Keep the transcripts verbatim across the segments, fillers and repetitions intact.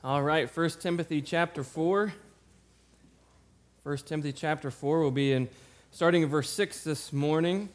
All right, First Timothy chapter four. First Timothy chapter four will be in starting in verse six this morning.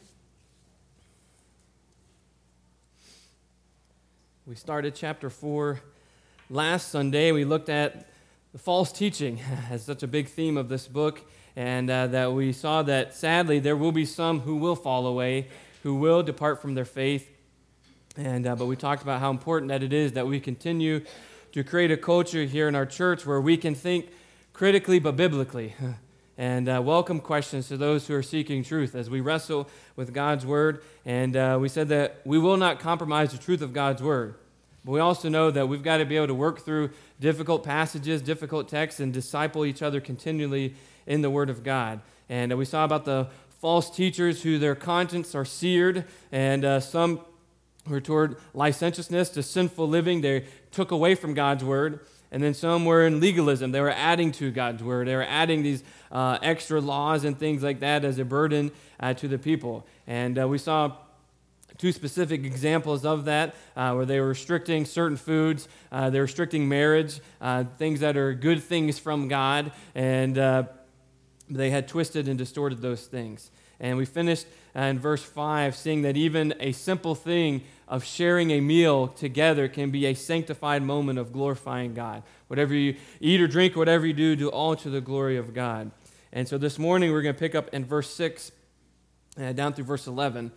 We started chapter four last Sunday. We looked at the false teaching as such a big theme of this book, and uh, that we saw that sadly there will be some who will fall away, who will depart from their faith. And uh, but we talked about how important that it is that we continue to create a culture here in our church where we can think critically but biblically and uh, welcome questions to those who are seeking truth as we wrestle with God's word. And uh, we said that we will not compromise the truth of God's word, but we also know that we've got to be able to work through difficult passages, difficult texts, and disciple each other continually in the word of God. And uh, we saw about the false teachers who their conscience are seared, and uh, some were toward licentiousness to sinful living. They took away from God's word. And then some were in legalism. They were adding to God's word. They were adding these uh, extra laws and things like that as a burden uh, to the people. And uh, we saw two specific examples of that, uh, where they were restricting certain foods. Uh, they were restricting marriage, uh, things that are good things from God. And uh, they had twisted and distorted those things. And we finished uh, in verse five, seeing that even a simple thing of sharing a meal together can be a sanctified moment of glorifying God. Whatever you eat or drink, whatever you do, do all to the glory of God. And so this morning we're going to pick up in verse six uh, down through verse eleven.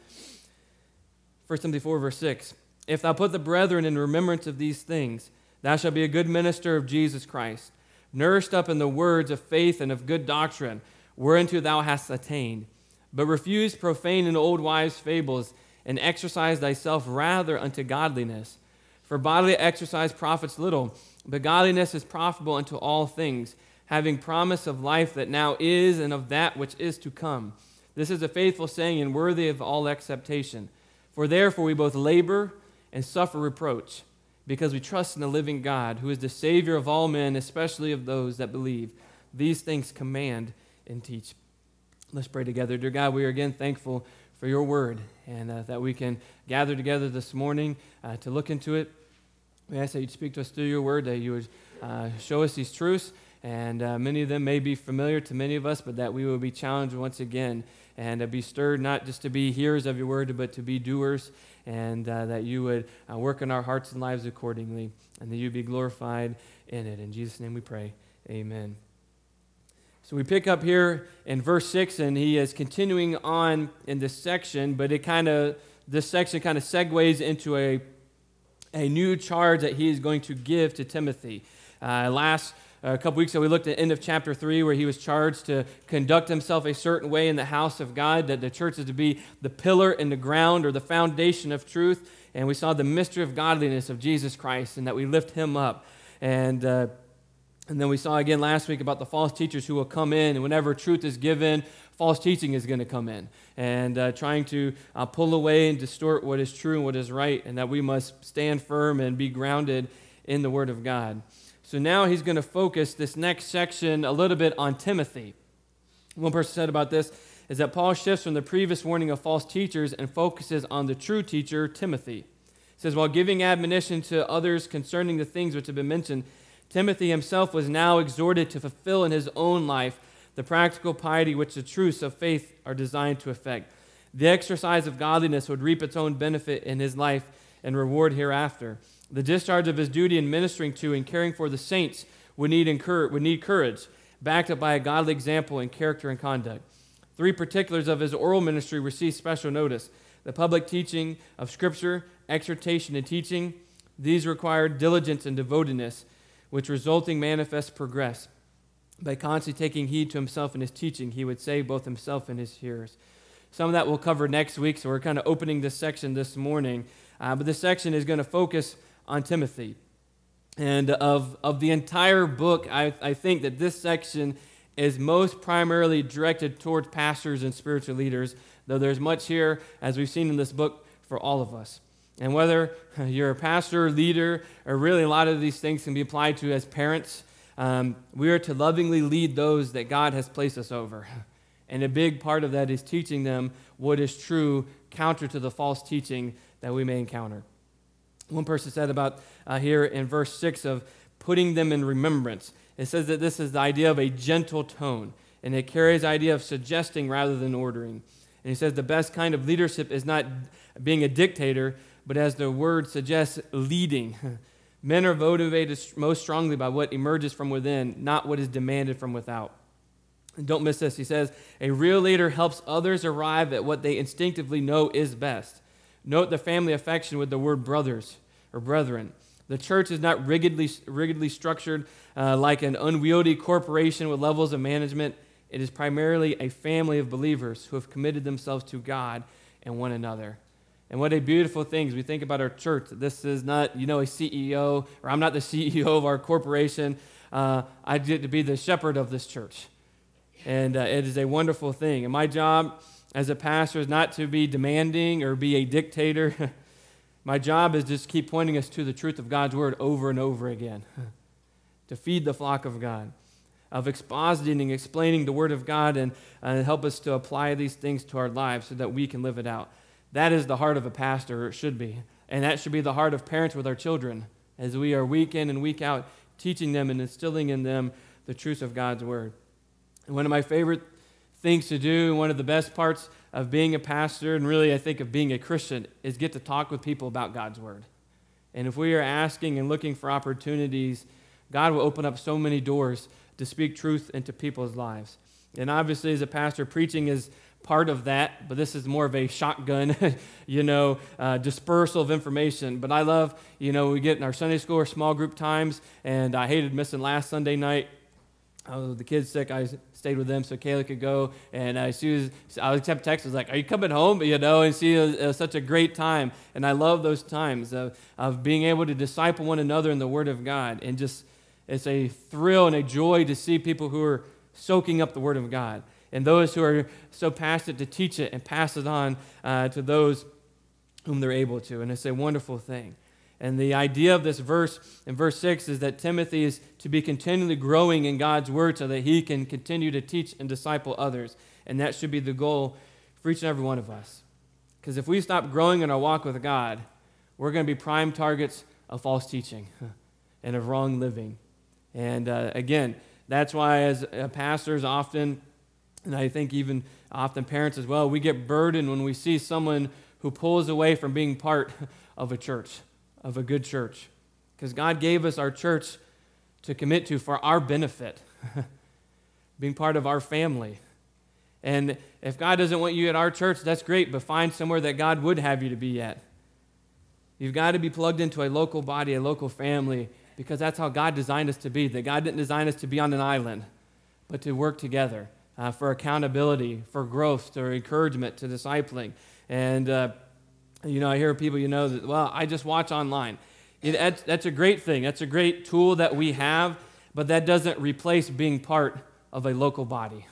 First Timothy four, verse six. If thou put the brethren in remembrance of these things, thou shalt be a good minister of Jesus Christ, nourished up in the words of faith and of good doctrine, whereunto thou hast attained. But refuse profane and old wives' fables, and exercise thyself rather unto godliness. For bodily exercise profits little, but godliness is profitable unto all things, having promise of life that now is and of that which is to come. This is a faithful saying and worthy of all acceptation. For therefore we both labor and suffer reproach, because we trust in the living God, who is the Savior of all men, especially of those that believe. These things command and teach. Let's pray together. Dear God, we are again thankful for your word, and uh, that we can gather together this morning uh, to look into it. We ask that you'd speak to us through your word, that you would uh, show us these truths, and uh, many of them may be familiar to many of us, but that we will be challenged once again and uh, be stirred not just to be hearers of your word, but to be doers, and uh, that you would uh, work in our hearts and lives accordingly, and that you be glorified in it. In Jesus' name we pray, amen. So we pick up here in verse six, and he is continuing on in this section, but it kind of, this section kind of segues into a, a new charge that he is going to give to Timothy. Uh, last, uh, a couple weeks ago, we looked at the end of chapter three, where he was charged to conduct himself a certain way in the house of God, that the church is to be the pillar and the ground or the foundation of truth, and we saw the mystery of godliness of Jesus Christ, and that we lift him up. And uh, And then we saw again last week about the false teachers who will come in, and whenever truth is given, false teaching is going to come in, and uh, trying to uh, pull away and distort what is true and what is right, and that we must stand firm and be grounded in the Word of God. So now he's going to focus this next section a little bit on Timothy. One person said about this is that Paul shifts from the previous warning of false teachers and focuses on the true teacher, Timothy. He says, while giving admonition to others concerning the things which have been mentioned, Timothy himself was now exhorted to fulfill in his own life the practical piety which the truths of faith are designed to effect. The exercise of godliness would reap its own benefit in his life and reward hereafter. The discharge of his duty in ministering to and caring for the saints would need, incur- would need courage, backed up by a godly example in character and conduct. Three particulars of his oral ministry receive special notice: the public teaching of Scripture, exhortation and teaching. These required diligence and devotedness, which resulting manifest progress. By constantly taking heed to himself and his teaching, he would save both himself and his hearers. Some of that we'll cover next week, so we're kind of opening this section this morning. Uh, but this section is going to focus on Timothy. And of, of the entire book, I, I think that this section is most primarily directed towards pastors and spiritual leaders, though there's much here, as we've seen in this book, for all of us. And whether you're a pastor, leader, or really a lot of these things can be applied to as parents, um, we are to lovingly lead those that God has placed us over. And a big part of that is teaching them what is true, counter to the false teaching that we may encounter. One person said about uh, here in verse six of putting them in remembrance. It says that this is the idea of a gentle tone, and it carries the idea of suggesting rather than ordering. And he says the best kind of leadership is not being a dictator, but as the word suggests, leading. Men are motivated most strongly by what emerges from within, not what is demanded from without. And don't miss this. He says, a real leader helps others arrive at what they instinctively know is best. Note the family affection with the word brothers or brethren. The church is not rigidly, rigidly structured uh, like an unwieldy corporation with levels of management. It is primarily a family of believers who have committed themselves to God and one another. And what a beautiful thing as we think about our church. This is not, you know, a C E O, or I'm not the C E O of our corporation. Uh, I get to be the shepherd of this church. And uh, it is a wonderful thing. And my job as a pastor is not to be demanding or be a dictator. My job is just keep pointing us to the truth of God's word over and over again, to feed the flock of God, of expositing, explaining the word of God, and uh, help us to apply these things to our lives so that we can live it out. That is the heart of a pastor, or it should be. And that should be the heart of parents with our children, as we are week in and week out teaching them and instilling in them the truth of God's word. And one of my favorite things to do, one of the best parts of being a pastor, and really I think of being a Christian, is get to talk with people about God's word. And if we are asking and looking for opportunities, God will open up so many doors to speak truth into people's lives. And obviously as a pastor, preaching is part of that, but this is more of a shotgun, you know, uh, dispersal of information. But I love, you know, we get in our Sunday school or small group times, and I hated missing last Sunday night. Oh, the kids sick. I stayed with them so Kayla could go. And uh, she was, I would accept text. Was like, "Are you coming home?" You know, and she was, it was such a great time. And I love those times of, of being able to disciple one another in the Word of God. And just, it's a thrill and a joy to see people who are soaking up the Word of God, and those who are so passionate to teach it and pass it on uh, to those whom they're able to. And it's a wonderful thing. And the idea of this verse in verse six is that Timothy is to be continually growing in God's word so that he can continue to teach and disciple others. And that should be the goal for each and every one of us. Because if we stop growing in our walk with God, we're going to be prime targets of false teaching and of wrong living. And uh, again, that's why as uh, pastors often, and I think even often parents as well, we get burdened when we see someone who pulls away from being part of a church, of a good church. Because God gave us our church to commit to for our benefit, being part of our family. And if God doesn't want you at our church, that's great, but find somewhere that God would have you to be at. You've got to be plugged into a local body, a local family, because that's how God designed us to be. That God didn't design us to be on an island, but to work together uh, for accountability, for growth, to encouragement, to discipling. And uh, You know, I hear people, you know, that, well, I just watch online. It, that's, that's a great thing. That's a great tool that we have, but that doesn't replace being part of a local body.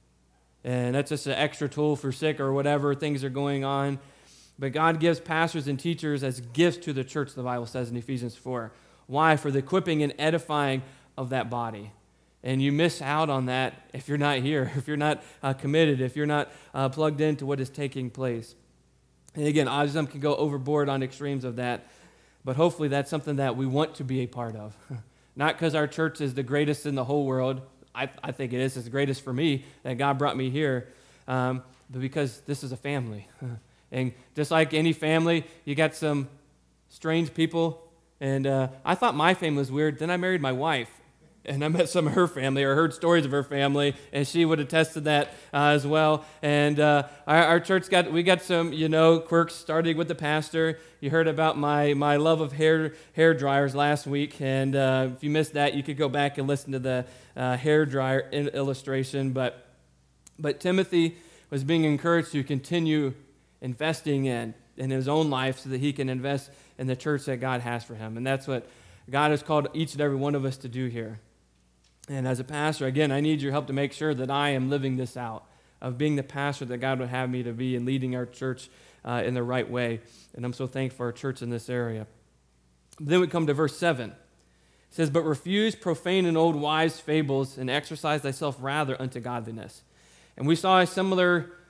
And that's just an extra tool for sick or whatever things are going on. But God gives pastors and teachers as gifts to the church, the Bible says in Ephesians four. Why? For the equipping and edifying of that body. And you miss out on that if you're not here, if you're not uh, committed, if you're not uh, plugged into what is taking place. And again, autism can go overboard on extremes of that, but hopefully that's something that we want to be a part of. Not because our church is the greatest in the whole world. I, I think it is. It's the greatest for me that God brought me here, um, but because this is a family. And just like any family, you got some strange people. And uh, I thought my family was weird. Then I married my wife. And I met some of her family, or heard stories of her family, and she would attest to that uh, as well. And uh, our, our church got, we got some, you know, quirks, starting with the pastor. You heard about my my love of hair hair dryers last week, and uh, if you missed that, you could go back and listen to the uh, hair dryer in- illustration. But but Timothy was being encouraged to continue investing in in his own life, so that he can invest in the church that God has for him, and that's what God has called each and every one of us to do here. And as a pastor, again, I need your help to make sure that I am living this out, of being the pastor that God would have me to be and leading our church uh, in the right way. And I'm so thankful for our church in this area. Then we come to verse seven. It says, "But refuse profane and old wives' fables, and exercise thyself rather unto godliness." And we saw a similar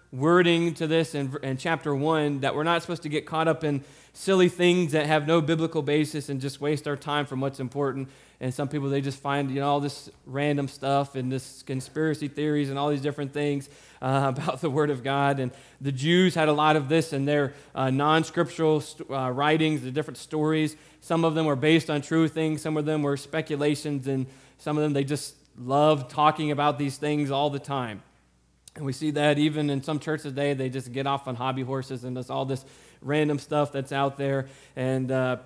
wording to this in, in chapter one, that we're not supposed to get caught up in silly things that have no biblical basis and just waste our time from what's important. And some people, they just find, you know, all this random stuff and this conspiracy theories and all these different things uh, about the Word of God. And the Jews had a lot of this in their uh, non-scriptural uh, writings, the different stories. Some of them were based on true things. Some of them were speculations. And some of them, they just loved talking about these things all the time. And we see that even in some churches today, they just get off on hobby horses and there's all this random stuff that's out there. And uh,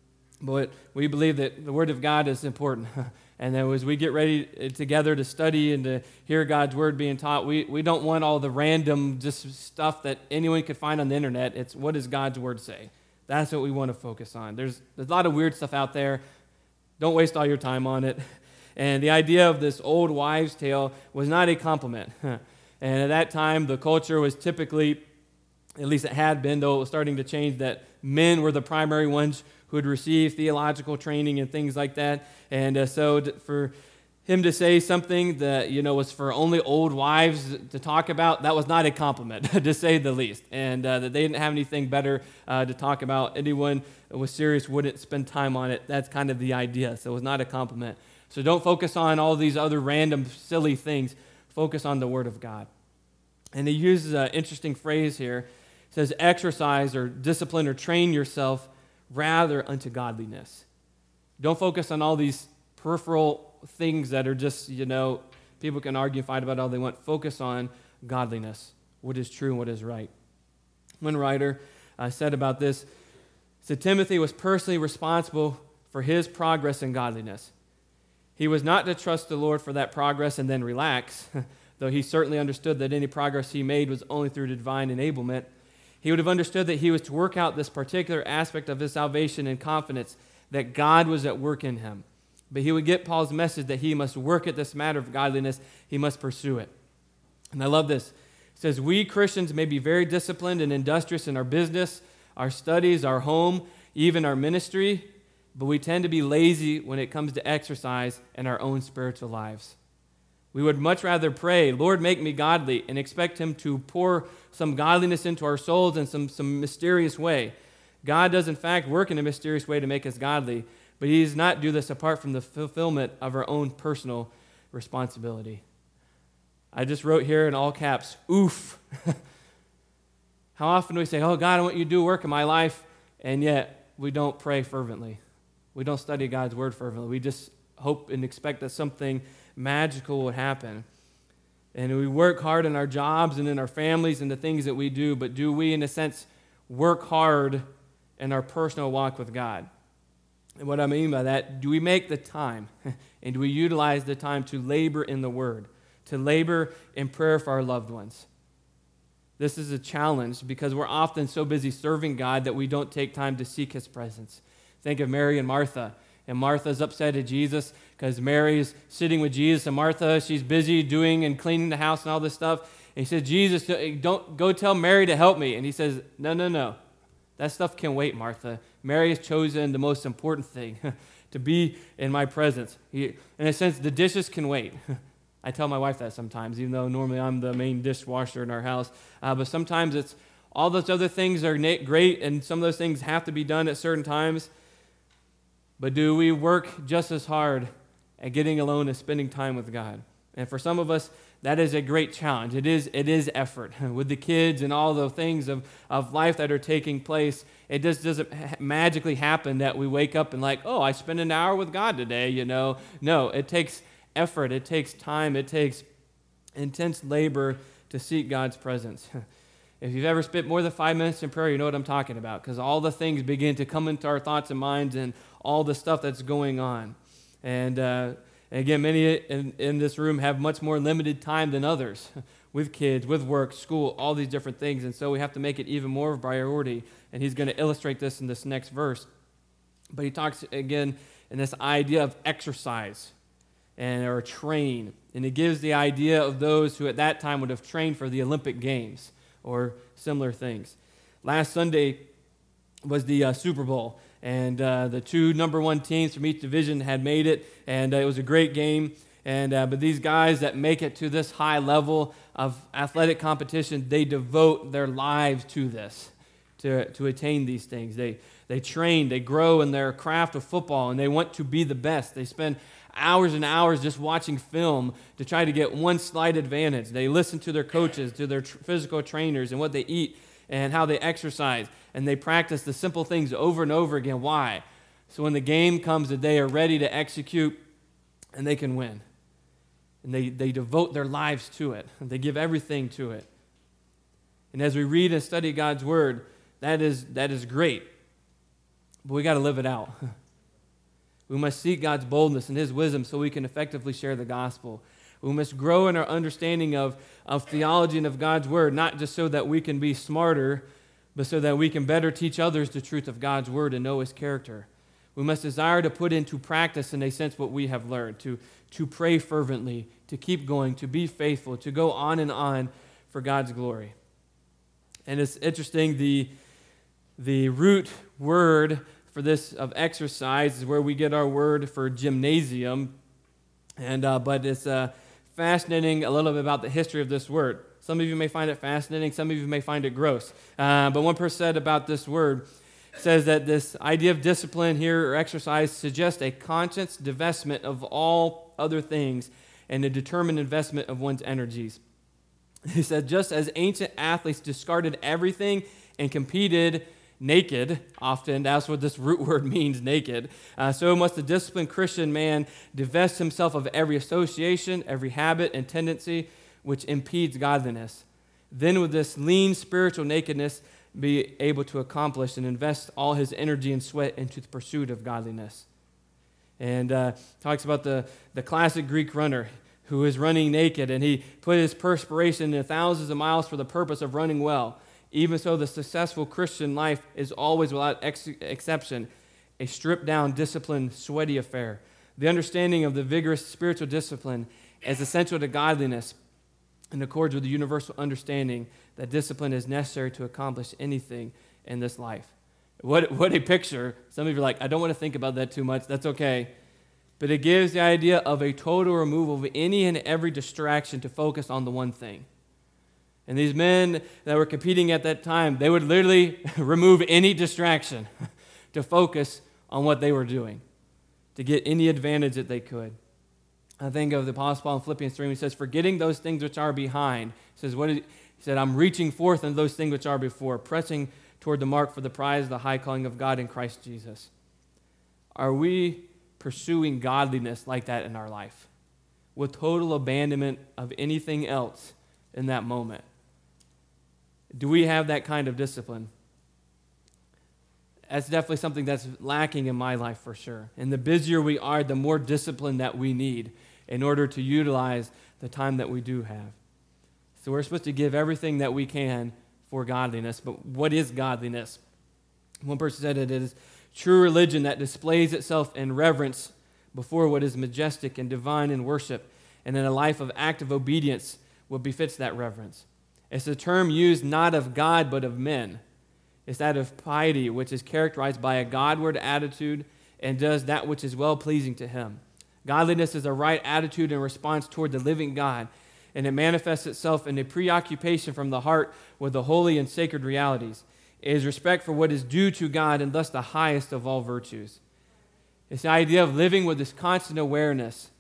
but we believe that the Word of God is important. And then as we get ready together to study and to hear God's Word being taught, we, we don't want all the random just stuff that anyone could find on the internet. It's what does God's Word say? That's what we want to focus on. There's, there's a lot of weird stuff out there. Don't waste all your time on it. And the idea of this old wives' tale was not a compliment. And at that time, the culture was typically, at least it had been, though it was starting to change, that men were the primary ones who would receive theological training and things like that. And uh, so for him to say something that, you know, was for only old wives to talk about, that was not a compliment, to say the least. And uh, that they didn't have anything better uh, to talk about. Anyone who was serious wouldn't spend time on it. That's kind of the idea. So it was not a compliment. So don't focus on all these other random, silly things. Focus on the Word of God. And he uses an interesting phrase here. It says, exercise or discipline or train yourself rather unto godliness. Don't focus on all these peripheral things that are just, you know, people can argue and fight about all they want. Focus on godliness, what is true and what is right. One writer uh, said about this, said Timothy was personally responsible for his progress in godliness. He was not to trust the Lord for that progress and then relax, though he certainly understood that any progress he made was only through divine enablement. He would have understood that he was to work out this particular aspect of his salvation in confidence that God was at work in him. But he would get Paul's message that he must work at this matter of godliness. He must pursue it. And I love this. It says, we Christians may be very disciplined and industrious in our business, our studies, our home, even our ministry, but we tend to be lazy when it comes to exercise in our own spiritual lives. We would much rather pray, Lord, make me godly, and expect him to pour some godliness into our souls in some, some mysterious way. God does, in fact, work in a mysterious way to make us godly, but he does not do this apart from the fulfillment of our own personal responsibility. I just wrote here in all caps, oof. How often do we say, oh, God, I want you to do work in my life, and yet we don't pray fervently. We don't study God's Word fervently. We just hope and expect that something magical would happen. And we work hard in our jobs and in our families and the things that we do, but do we, in a sense, work hard in our personal walk with God? And what I mean by that, do we make the time and do we utilize the time to labor in the Word, to labor in prayer for our loved ones? This is a challenge because we're often so busy serving God that we don't take time to seek his presence. Think of Mary and Martha. And Martha's upset at Jesus because Mary's sitting with Jesus, and Martha, she's busy doing and cleaning the house and all this stuff. And he said, Jesus, don't go tell Mary to help me. And he says, no, no, no. That stuff can wait, Martha. Mary has chosen the most important thing, to be in my presence. He, in a sense, the dishes can wait. I tell my wife that sometimes, even though normally I'm the main dishwasher in our house. Uh, but sometimes it's all those other things are great, and some of those things have to be done at certain times. But do we work just as hard at getting alone and spending time with God? And for some of us, that is a great challenge. It is it is effort. With the kids and all the things of, of life that are taking place, it just doesn't ha- magically happen that we wake up and like, oh, I spent an hour with God today, you know. No, it takes effort. It takes time. It takes intense labor to seek God's presence. If you've ever spent more than five minutes in prayer, you know what I'm talking about, because all the things begin to come into our thoughts and minds and all the stuff that's going on. And, uh, and again, many in, in this room have much more limited time than others with kids, with work, school, all these different things. And so we have to make it even more of a priority. And he's going to illustrate this in this next verse. But he talks, again, in this idea of exercise and or train. And he gives the idea of those who at that time would have trained for the Olympic Games or similar things. Last Sunday was the uh, Super Bowl, and uh, the two number one teams from each division had made it, and uh, it was a great game. And uh, but these guys that make it to this high level of athletic competition, they devote their lives to this, to, to attain these things. They they train, they grow in their craft of football, and they want to be the best. They spend hours and hours just watching film to try to get one slight advantage. They listen to their coaches, to their tr- physical trainers, and what they eat and how they exercise, and they practice the simple things over and over again. Why? So when the game comes, that they are ready to execute, and they can win. And they, they devote their lives to it. And they give everything to it. And as we read and study God's Word, that is, that is great. But we got to live it out. We must seek God's boldness and His wisdom so we can effectively share the gospel. We must grow in our understanding of, of theology and of God's Word, not just so that we can be smarter, but so that we can better teach others the truth of God's Word and know His character. We must desire to put into practice, in a sense, what we have learned, to, to pray fervently, to keep going, to be faithful, to go on and on for God's glory. And it's interesting, the, the root word for this of exercise is where we get our word for gymnasium. And uh, but it's uh, fascinating a little bit about the history of this word. Some of you may find it fascinating, some of you may find it gross. Uh, but one person said about this word, says that this idea of discipline here or exercise suggests a conscious divestment of all other things and a determined investment of one's energies. He said, just as ancient athletes discarded everything and competed naked, often, that's what this root word means, naked, uh, so must the disciplined Christian man divest himself of every association, every habit and tendency which impedes godliness. Then with this lean spiritual nakedness, be able to accomplish and invest all his energy and sweat into the pursuit of godliness. And uh, talks about the, the classic Greek runner who is running naked, and he put his perspiration into thousands of miles for the purpose of running well. Even so, the successful Christian life is always, without ex- exception, a stripped-down, disciplined, sweaty affair. The understanding of the vigorous spiritual discipline is essential to godliness in accords with the universal understanding that discipline is necessary to accomplish anything in this life. What, what a picture. Some of you are like, I don't want to think about that too much. That's okay. But it gives the idea of a total removal of any and every distraction to focus on the one thing. And these men that were competing at that time, they would literally remove any distraction to focus on what they were doing, to get any advantage that they could. I think of the Apostle Paul in Philippians three, he says, forgetting those things which are behind. He says, what is, he said, I'm reaching forth in those things which are before, pressing toward the mark for the prize of the high calling of God in Christ Jesus. Are we pursuing godliness like that in our life, with total abandonment of anything else in that moment? Do we have that kind of discipline? That's definitely something that's lacking in my life for sure. And the busier we are, the more discipline that we need in order to utilize the time that we do have. So we're supposed to give everything that we can for godliness. But what is godliness? One person said it is true religion that displays itself in reverence before what is majestic and divine in worship, and in a life of active obedience what befits that reverence. It's a term used not of God but of men. It's that of piety, which is characterized by a Godward attitude and does that which is well-pleasing to Him. Godliness is a right attitude and response toward the living God, and it manifests itself in a preoccupation from the heart with the holy and sacred realities. It is respect for what is due to God and thus the highest of all virtues. It's the idea of living with this constant awareness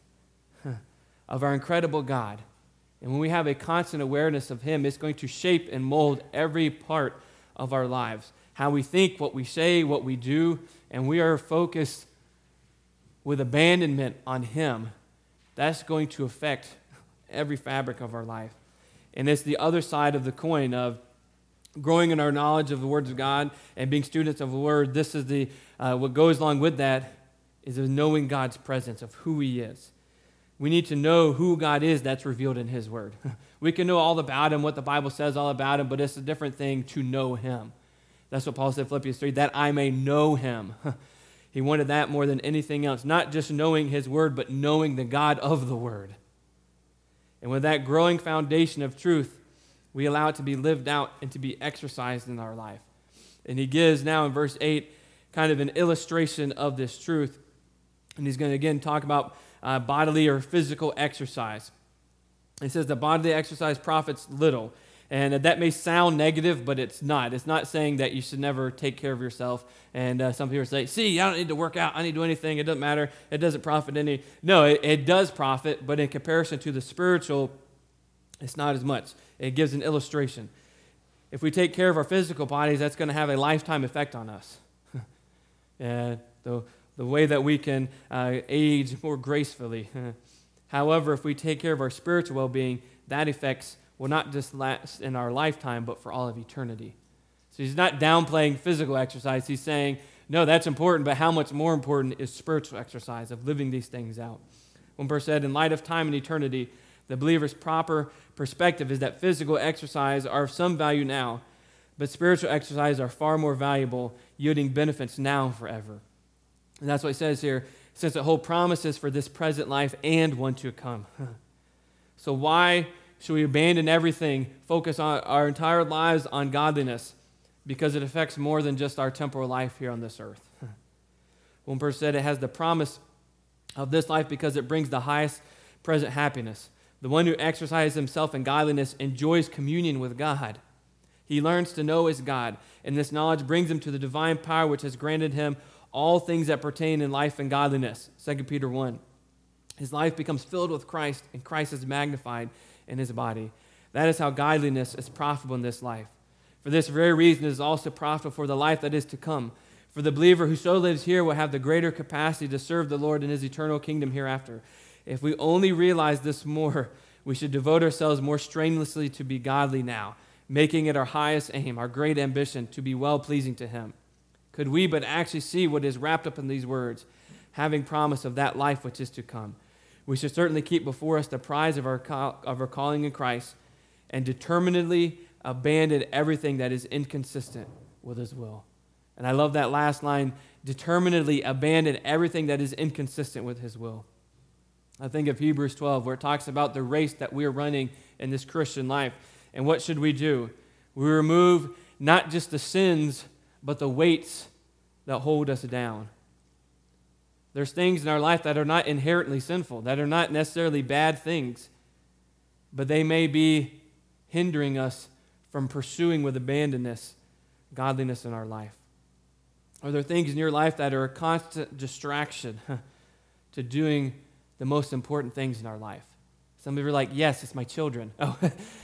of our incredible God. And when we have a constant awareness of Him, it's going to shape and mold every part of our lives. How we think, what we say, what we do, and we are focused with abandonment on Him. That's going to affect every fabric of our life. And it's the other side of the coin of growing in our knowledge of the words of God and being students of the Word. This is the uh, what goes along with that is knowing God's presence, of who He is. We need to know who God is that's revealed in His Word. We can know all about Him, what the Bible says all about Him, but it's a different thing to know Him. That's what Paul said in Philippians three, that I may know Him. He wanted that more than anything else, not just knowing His Word, but knowing the God of the Word. And with that growing foundation of truth, we allow it to be lived out and to be exercised in our life. And he gives now in verse eight kind of an illustration of this truth. And he's going to, again, talk about uh, bodily or physical exercise. He says that bodily exercise profits little. And that may sound negative, but it's not. It's not saying that you should never take care of yourself. And uh, some people say, see, I don't need to work out. I need to do anything. It doesn't matter. It doesn't profit any. No, it, it does profit, but in comparison to the spiritual, it's not as much. It gives an illustration. If we take care of our physical bodies, that's going to have a lifetime effect on us. and the, the way that we can uh, age more gracefully. However, if we take care of our spiritual well-being, that affects will not just last in our lifetime, but for all of eternity. So he's not downplaying physical exercise. He's saying, no, that's important, but how much more important is spiritual exercise of living these things out? One person said, in light of time and eternity, the believer's proper perspective is that physical exercise are of some value now, but spiritual exercise are far more valuable, yielding benefits now and forever. And that's what he says here, since it holds promises for this present life and one to come. So why should we abandon everything, focus on our entire lives on godliness? Because it affects more than just our temporal life here on this earth. One person said it has the promise of this life because it brings the highest present happiness. The one who exercises himself in godliness enjoys communion with God. He learns to know his God, and this knowledge brings him to the divine power which has granted him all things that pertain in life and godliness. Second Peter one. His life becomes filled with Christ, and Christ is magnified in his body. That is how godliness is profitable in this life. For this very reason, it is also profitable for the life that is to come. For the believer who so lives here will have the greater capacity to serve the Lord in his eternal kingdom hereafter. If we only realize this more, we should devote ourselves more strenuously to be godly now, making it our highest aim, our great ambition, to be well-pleasing to him. Could we but actually see what is wrapped up in these words, having promise of that life which is to come, we should certainly keep before us the prize of our, call, of our calling in Christ and determinedly abandon everything that is inconsistent with his will. And I love that last line, determinedly abandon everything that is inconsistent with his will. I think of Hebrews twelve, where it talks about the race that we're running in this Christian life. And what should we do? We remove not just the sins, but the weights that hold us down. There's things in our life that are not inherently sinful, that are not necessarily bad things, but they may be hindering us from pursuing with abandonness godliness in our life. Are there things in your life that are a constant distraction to doing the most important things in our life? Some of you are like, yes, it's my children. Oh,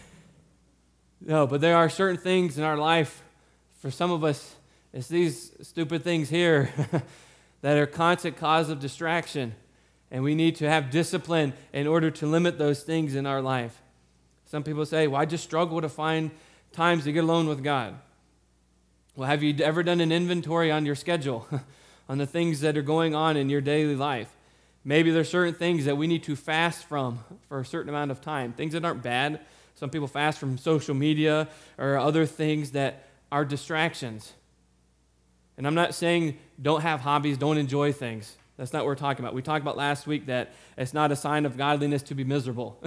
no, but there are certain things in our life, for some of us, it's these stupid things here that are constant cause of distraction, and we need to have discipline in order to limit those things in our life. Some people say, well, I just struggle to find times to get alone with God. Well, have you ever done an inventory on your schedule, on the things that are going on in your daily life? Maybe there's certain things that we need to fast from for a certain amount of time, things that aren't bad. Some people fast from social media or other things that are distractions. And I'm not saying don't have hobbies, don't enjoy things. That's not what we're talking about. We talked about last week that it's not a sign of godliness to be miserable.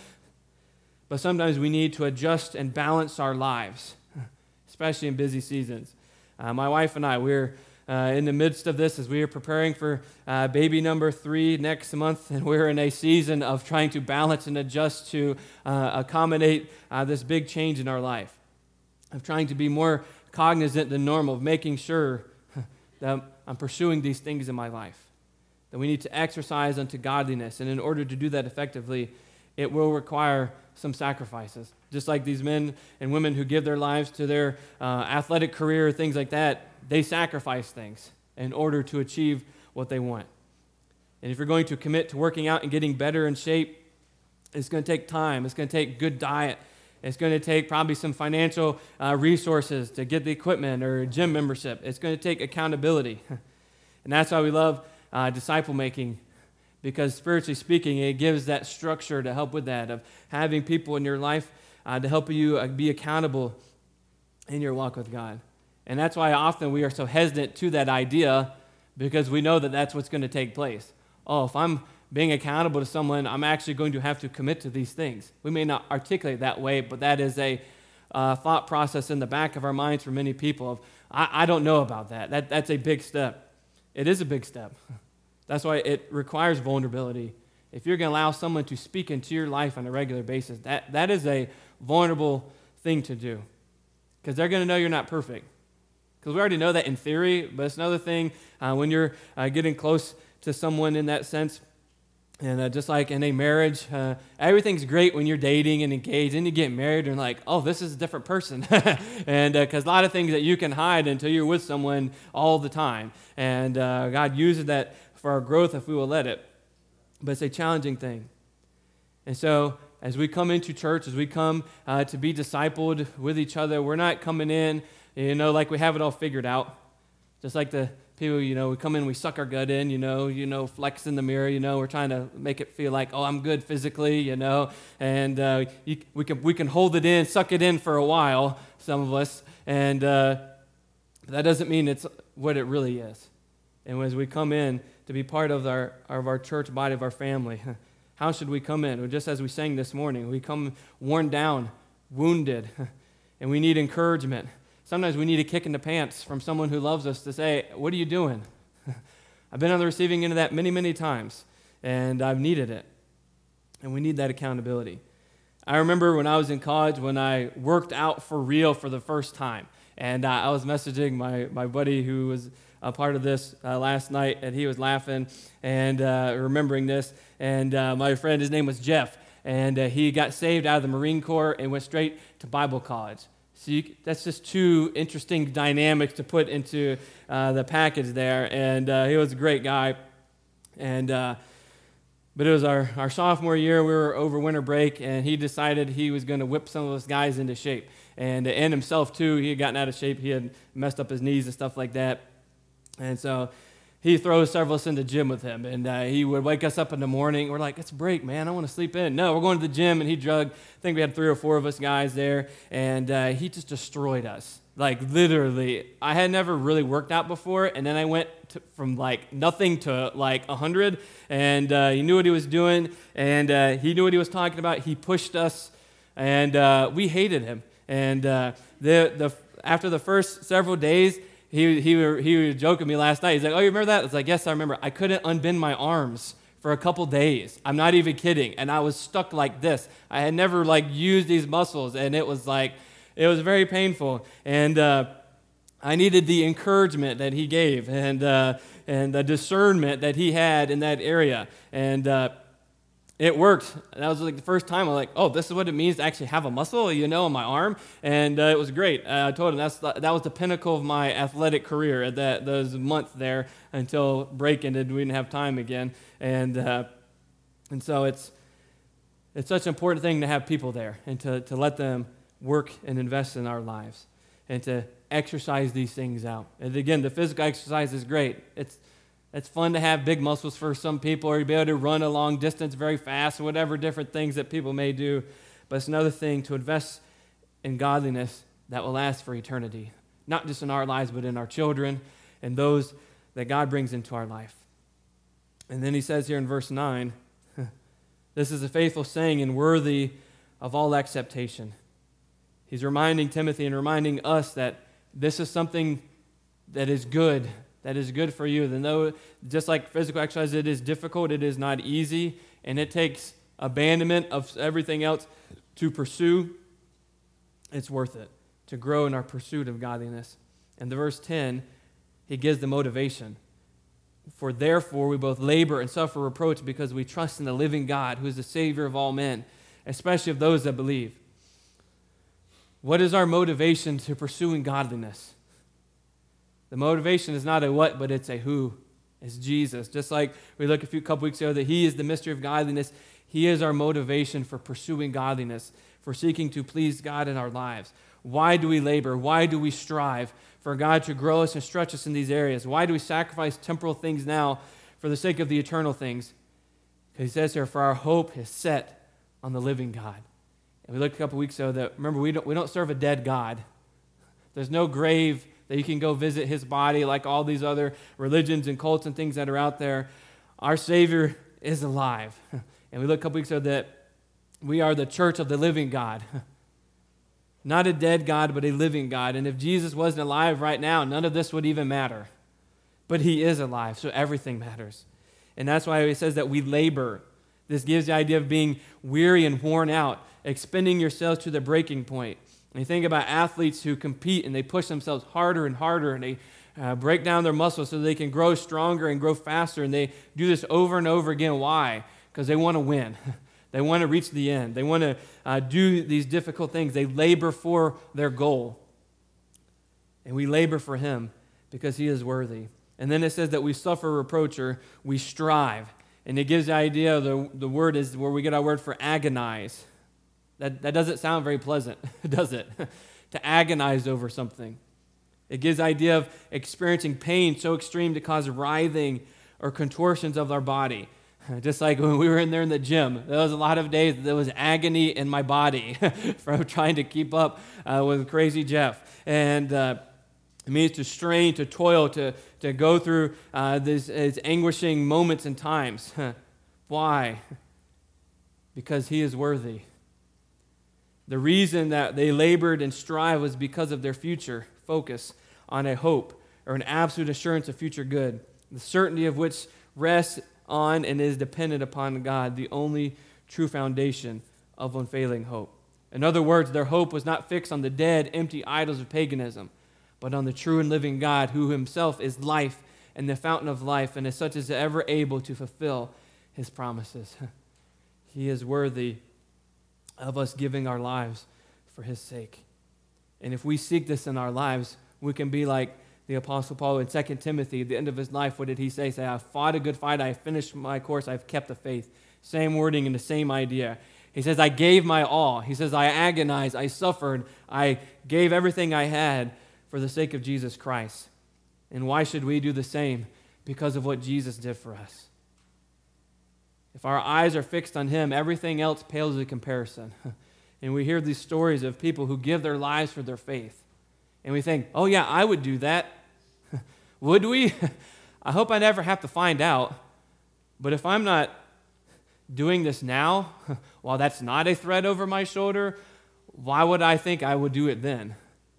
But sometimes we need to adjust and balance our lives, especially in busy seasons. Uh, my wife and I, we're uh, in the midst of this as we are preparing for uh, baby number three next month, and we're in a season of trying to balance and adjust to uh, accommodate uh, this big change in our life, of trying to be more cognizant than normal, of making sure that I'm pursuing these things in my life, that we need to exercise unto godliness. And in order to do that effectively, it will require some sacrifices. Just like these men and women who give their lives to their uh, athletic career, things like that, they sacrifice things in order to achieve what they want. And if you're going to commit to working out and getting better in shape, it's going to take time. It's going to take good diet. It's going to take probably some financial uh, resources to get the equipment or gym membership. It's going to take accountability. And that's why we love uh, disciple making, because spiritually speaking, it gives that structure to help with that, of having people in your life uh, to help you uh, be accountable in your walk with God. And that's why often we are so hesitant to that idea, because we know that that's what's going to take place. Oh, if I'm being accountable to someone, I'm actually going to have to commit to these things. We may not articulate that way, but that is a uh, thought process in the back of our minds for many people of, I, I don't know about that. that. That's a big step. It is a big step. That's why it requires vulnerability. If you're going to allow someone to speak into your life on a regular basis, that, that is a vulnerable thing to do. Because they're going to know you're not perfect. Because we already know that in theory, but it's another thing uh, when you're uh, getting close to someone in that sense. And uh, just like in a marriage, uh, everything's great when you're dating and engaged, and you get married and like, oh, this is a different person. And because uh, a lot of things that you can hide until you're with someone all the time. And uh, God uses that for our growth if we will let it. But it's a challenging thing. And so as we come into church, as we come uh, to be discipled with each other, we're not coming in, you know, like we have it all figured out. Just like the people, you know, we come in, we suck our gut in, you know, you know, flex in the mirror, you know, we're trying to make it feel like, oh, I'm good physically, you know, and uh, you, we can we can hold it in, suck it in for a while, some of us, and uh, that doesn't mean it's what it really is. And as we come in to be part of our of our church body, of our family, how should we come in? Well, just as we sang this morning, we come worn down, wounded, and we need encouragement. Sometimes we need a kick in the pants from someone who loves us to say, what are you doing? I've been on the receiving end of that many, many times, and I've needed it. And we need that accountability. I remember when I was in college, when I worked out for real for the first time, and uh, I was messaging my, my buddy who was a part of this uh, last night, and he was laughing and uh, remembering this, and uh, my friend, his name was Jeff, and uh, he got saved out of the Marine Corps and went straight to Bible college. So you, that's just two interesting dynamics to put into uh, the package there. And uh, he was a great guy. And uh, but it was our, our sophomore year. We were over winter break, and he decided he was going to whip some of us guys into shape. And, uh, and himself, too. He had gotten out of shape. He had messed up his knees and stuff like that. And so he throws several of us in the gym with him, and uh, he would wake us up in the morning. We're like, it's a break, man. I want to sleep in. No, we're going to the gym, and he drug. I think we had three or four of us guys there, and uh, he just destroyed us. Like, literally. I had never really worked out before, and then I went to, from, like, nothing to, like, one hundred, and uh, he knew what he was doing, and uh, he knew what he was talking about. He pushed us, and uh, we hated him. And uh, the the after the first several days, He he he was joking me last night. He's like, oh, you remember that? I was like, yes, I remember. I couldn't unbend my arms for a couple days. I'm not even kidding. And I was stuck like this. I had never, like, used these muscles, and it was like, it was very painful. And uh, I needed the encouragement that he gave and uh, and the discernment that he had in that area. And uh, it worked. That was like the first time I was like, oh, this is what it means to actually have a muscle, you know, on my arm. And uh, it was great. Uh, I told him that's the, that was the pinnacle of my athletic career at that those months there until break ended. We didn't have time again. And uh, and so it's it's such an important thing to have people there and to, to let them work and invest in our lives and to exercise these things out. And again, the physical exercise is great. It's It's fun to have big muscles for some people, or to be able to run a long distance very fast, or whatever different things that people may do. But it's another thing to invest in godliness that will last for eternity, not just in our lives, but in our children and those that God brings into our life. And then he says here in verse nine, this is a faithful saying and worthy of all acceptation. He's reminding Timothy and reminding us that this is something that is good, that is good for you. Then though, just like physical exercise, it is difficult, it is not easy, and it takes abandonment of everything else to pursue. It's worth it to grow in our pursuit of godliness. And the verse ten, he gives the motivation. For therefore we both labor and suffer reproach because we trust in the living God, who is the Savior of all men, especially of those that believe. What is our motivation to pursuing godliness? The motivation is not a what, but it's a who. It's Jesus. Just like we looked a few couple weeks ago that he is the mystery of godliness, he is our motivation for pursuing godliness, for seeking to please God in our lives. Why do we labor? Why do we strive for God to grow us and stretch us in these areas? Why do we sacrifice temporal things now for the sake of the eternal things? Because he says here, for our hope is set on the living God. And we looked a couple weeks ago that, remember, we don't, we don't serve a dead God. There's no grave that you can go visit his body like all these other religions and cults and things that are out there. Our Savior is alive. And we looked a couple weeks ago that we are the church of the living God. Not a dead God, but a living God. And if Jesus wasn't alive right now, none of this would even matter. But he is alive, so everything matters. And that's why it says that we labor. This gives the idea of being weary and worn out, expending yourselves to the breaking point. And you think about athletes who compete and they push themselves harder and harder and they uh, break down their muscles so they can grow stronger and grow faster. And they do this over and over again. Why? Because they want to win. They want to reach the end. They want to uh, do these difficult things. They labor for their goal. And we labor for him because he is worthy. And then it says that we suffer reproach or we strive. And it gives the idea, the, the word is where we get our word for agonize. That, that doesn't sound very pleasant, does it? To agonize over something. It gives the idea of experiencing pain so extreme to cause writhing or contortions of our body. Just like when we were in there in the gym, there was a lot of days there was agony in my body from trying to keep up uh, with crazy Jeff. And uh, it means to strain, to toil, to, to go through uh, these, these anguishing moments and times. Why? Because he is worthy. The reason that they labored and strived was because of their future focus on a hope or an absolute assurance of future good, the certainty of which rests on and is dependent upon God, the only true foundation of unfailing hope. In other words, their hope was not fixed on the dead, empty idols of paganism, but on the true and living God, who himself is life and the fountain of life, and as such is ever able to fulfill his promises. He is worthy of us giving our lives for his sake. And if we seek this in our lives, we can be like the Apostle Paul in Second Timothy. At the end of his life, what did he say? Say, I've fought a good fight, I've finished my course, I've kept the faith. Same wording and the same idea. He says, I gave my all. He says, I agonized, I suffered, I gave everything I had for the sake of Jesus Christ. And why should we do the same? Because of what Jesus did for us. If our eyes are fixed on him, everything else pales in comparison. And we hear these stories of people who give their lives for their faith. And we think, oh yeah, I would do that. Would we? I hope I never have to find out. But if I'm not doing this now, while that's not a threat over my shoulder, why would I think I would do it then?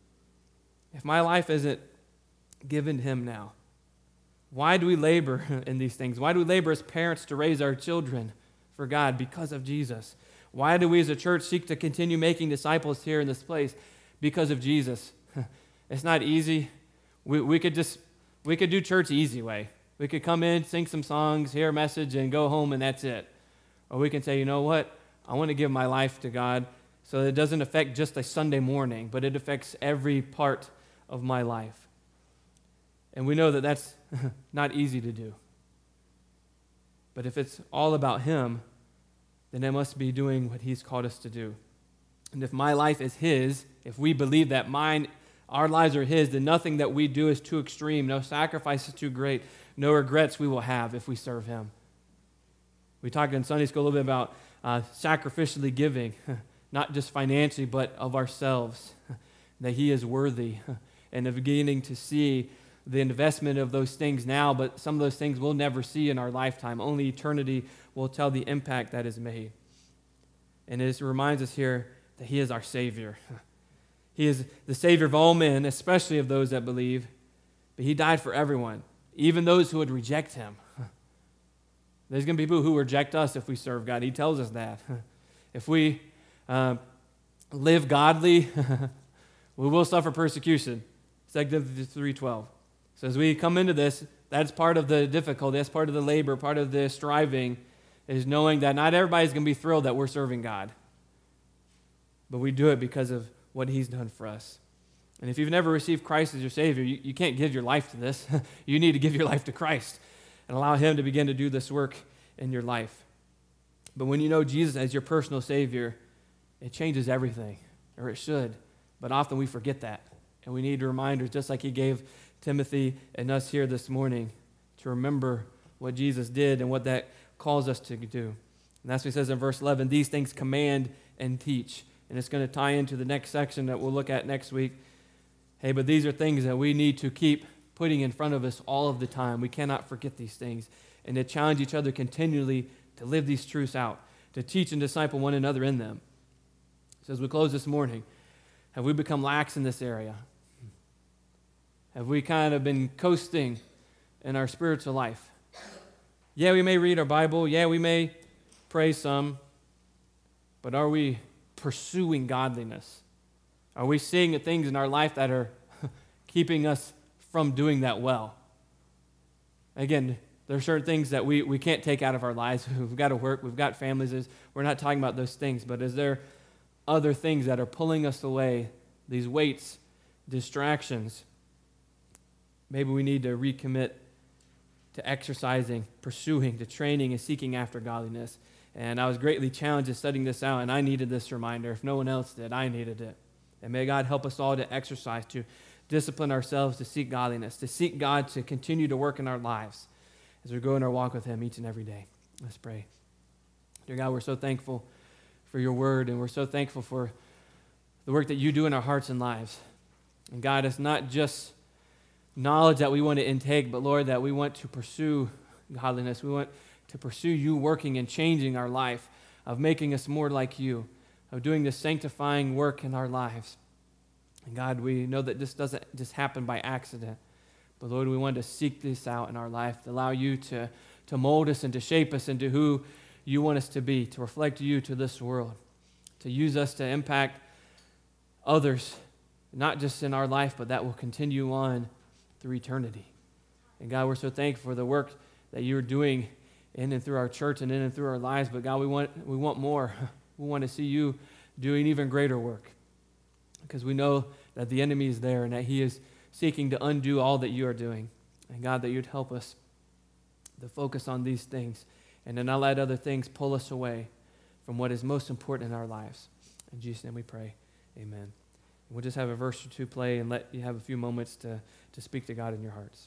If my life isn't given to him now, why do we labor in these things? Why do we labor as parents to raise our children for God? Because of Jesus. Why do we as a church seek to continue making disciples here in this place? Because of Jesus. It's not easy. We, we could just, we could do church the easy way. We could come in, sing some songs, hear a message, and go home, and that's it. Or we can say, you know what? I want to give my life to God so that it doesn't affect just a Sunday morning, but it affects every part of my life. And we know that that's not easy to do. But if it's all about him, then it must be doing what he's called us to do. And if my life is his, if we believe that mine, our lives are his, then nothing that we do is too extreme, no sacrifice is too great, no regrets we will have if we serve him. We talked in Sunday school a little bit about uh, sacrificially giving, not just financially, but of ourselves, that he is worthy, and of beginning to see the investment of those things now, but some of those things we'll never see in our lifetime. Only eternity will tell the impact that is made. And it reminds us here that he is our Savior. He is the Savior of all men, especially of those that believe, but he died for everyone, even those who would reject him. There's going to be people who reject us if we serve God. He tells us that. If we uh, live godly, we will suffer persecution. Second Timothy three twelve. So as we come into this, that's part of the difficulty, that's part of the labor, part of the striving, is knowing that not everybody's going to be thrilled that we're serving God. But we do it because of what he's done for us. And if you've never received Christ as your Savior, you, you can't give your life to this. You need to give your life to Christ and allow him to begin to do this work in your life. But when you know Jesus as your personal Savior, it changes everything, or it should. But often we forget that. And we need reminders, just like he gave Timothy and us here this morning, to remember what Jesus did and what that calls us to do. And that's what he says in verse eleven, these things command and teach. And it's going to tie into the next section that we'll look at next week. Hey, but these are things that we need to keep putting in front of us all of the time. We cannot forget these things. And to challenge each other continually to live these truths out, to teach and disciple one another in them. So as we close this morning, have we become lax in this area? Have we kind of been coasting in our spiritual life? Yeah, we may read our Bible. Yeah, we may pray some. But are we pursuing godliness? Are we seeing the things in our life that are keeping us from doing that well? Again, there are certain things that we, we can't take out of our lives. We've got to work. We've got families. We're not talking about those things. But is there other things that are pulling us away, these weights, distractions? Maybe we need to recommit to exercising, pursuing, to training, and seeking after godliness. And I was greatly challenged in studying this out, and I needed this reminder. If no one else did, I needed it. And may God help us all to exercise, to discipline ourselves, to seek godliness, to seek God to continue to work in our lives as we go in our walk with Him each and every day. Let's pray. Dear God, we're so thankful for your word, and we're so thankful for the work that you do in our hearts and lives. And God, it's not just knowledge that we want to intake, but Lord, that we want to pursue godliness. We want to pursue you working and changing our life, of making us more like you, of doing this sanctifying work in our lives. And God, we know that this doesn't just happen by accident, but Lord, we want to seek this out in our life, to allow you to, to mold us and to shape us into who you want us to be, to reflect you to this world, to use us to impact others, not just in our life, but that will continue on through eternity. And God, we're so thankful for the work that you're doing in and through our church and in and through our lives. But God, we want we want more. We want to see you doing even greater work, because we know that the enemy is there and that he is seeking to undo all that you are doing. And God, that you'd help us to focus on these things and to not let other things pull us away from what is most important in our lives. In Jesus' name we pray. Amen. We'll just have a verse or two play and let you have a few moments to, to speak to God in your hearts.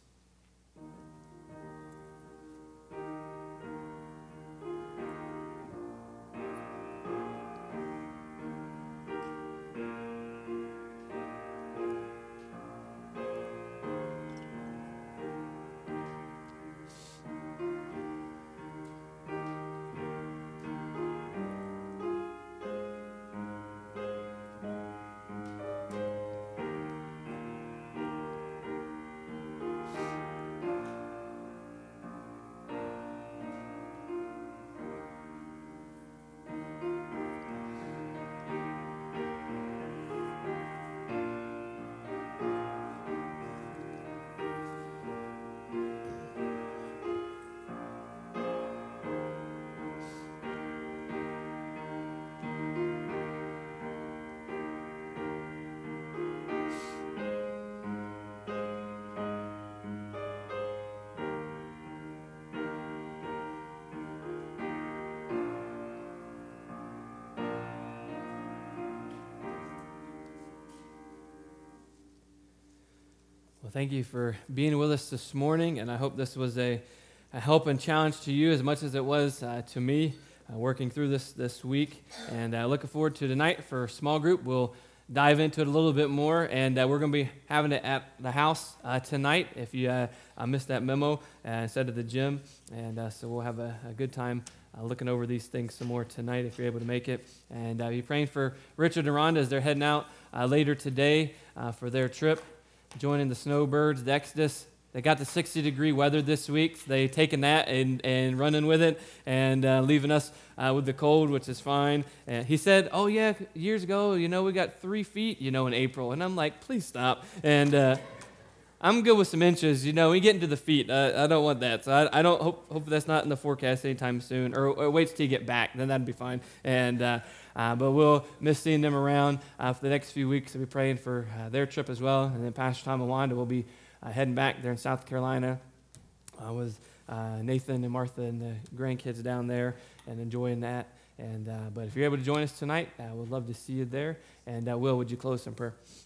Well, thank you for being with us this morning, and I hope this was a, a help and challenge to you as much as it was uh, to me uh, working through this this week. And uh, looking forward to tonight for small group. We'll dive into it a little bit more, and uh, we're going to be having it at the house uh, tonight. If you uh, uh, missed that memo, uh, instead of the gym, and uh, so we'll have a, a good time uh, looking over these things some more tonight if you're able to make it. And uh, be praying for Richard and Rhonda as they're heading out uh, later today uh, for their trip, joining the Snowbirds, the Exodus. They got the sixty degree weather this week. So they taken that and, and running with it and uh, leaving us uh, with the cold, which is fine. And he said, oh yeah, years ago, you know, we got three feet, you know, in April. And I'm like, please stop. And uh, I'm good with some inches. You know, we get into the feet. Uh, I don't want that. So I, I don't hope, hope that's not in the forecast anytime soon. Or, or wait till you get back. Then that'd be fine. And uh, uh, but we'll miss seeing them around uh, for the next few weeks. We'll be praying for uh, their trip as well. And then Pastor Tom and Wanda will be Uh, heading back there in South Carolina uh, with uh, Nathan and Martha and the grandkids down there and enjoying that. And uh, but if you're able to join us tonight, uh, we'd love to see you there. And uh, Will, would you close in prayer?